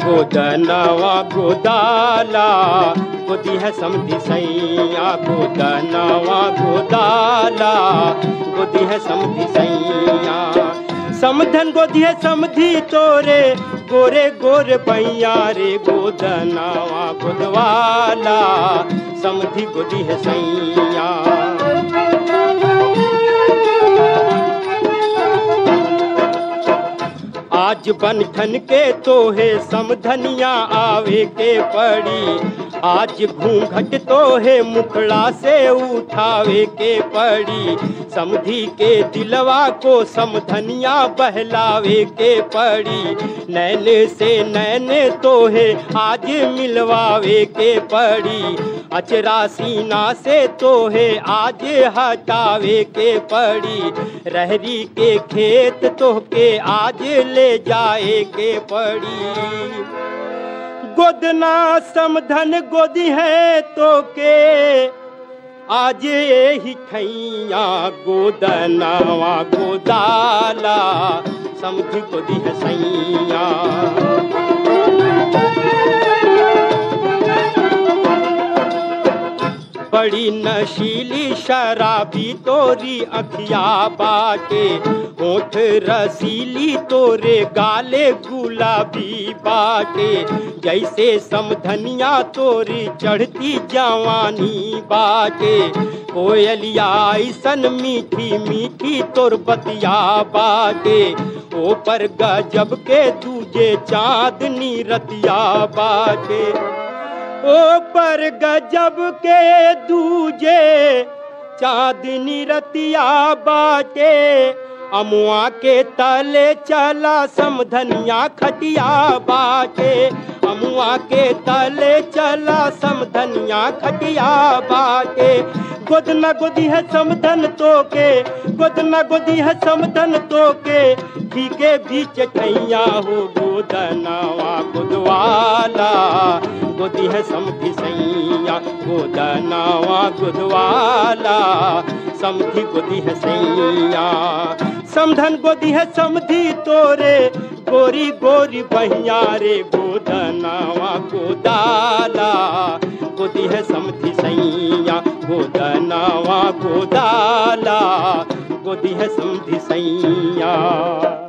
गोदनवा गोदाला गोदी है समधी सैया, गोदनवा गोदाला गोदी है समधी सैया। समधन गोदी है समधी तोरे गोरे गोरे पैया रे, गोदनवा गोदवाला समधी गोदी है सैया। आज बनठन के तोहे समधनिया आवे के पड़ी, आज घूंघट तोहे मुखड़ा से उठावे के पड़ी। समधी के दिलवा को समधनिया बहलावे के पड़ी, नैन से नैन तोहे आज मिलवावे के पड़ी। अचरा सीना से तोहे आज हटावे के पड़ी, रहरी के खेत तोहके आज ले जाए के पड़ी। गोदना समधन गोदी है तो के आज ही ठैया, गोदनवा गोदाला समधी गोदी है सैया। बड़ी नशीली शराबी तोरी अखिया बाटे, होठ रसीली तोरे गाले गुलाबी बाटे। जैसे समधनिया तोरी चढ़ती जवानी बाटे, कोयलिया ऐसन मीठी मीठी तोर बतिया बाटे। ओ पर गजब के दूजे चांदनी रतिया बाटे, ओ पर गजब के दूजे चांदनी रतिया बाटे। अमुआ के तले चला समधनिया खटिया बाटे, अमुआ के तले चला समधनिया खटिया बाटे। गोदना गोदी है समधन तो के, गोदना गोदी है समधन तो के, ठीके बीच ठैया हो गोदनवा गोदवाला गोदी है समधी सैया, गोदनवा गोदवाला समधी गोदी है सैया। समधन गोदी है समधी तोरे गोरी गोरी बहिया रे, गोदनवा गोदाला गोदी है समधी सैया, गोदनवा गोदाला गोदी है समधी सैया।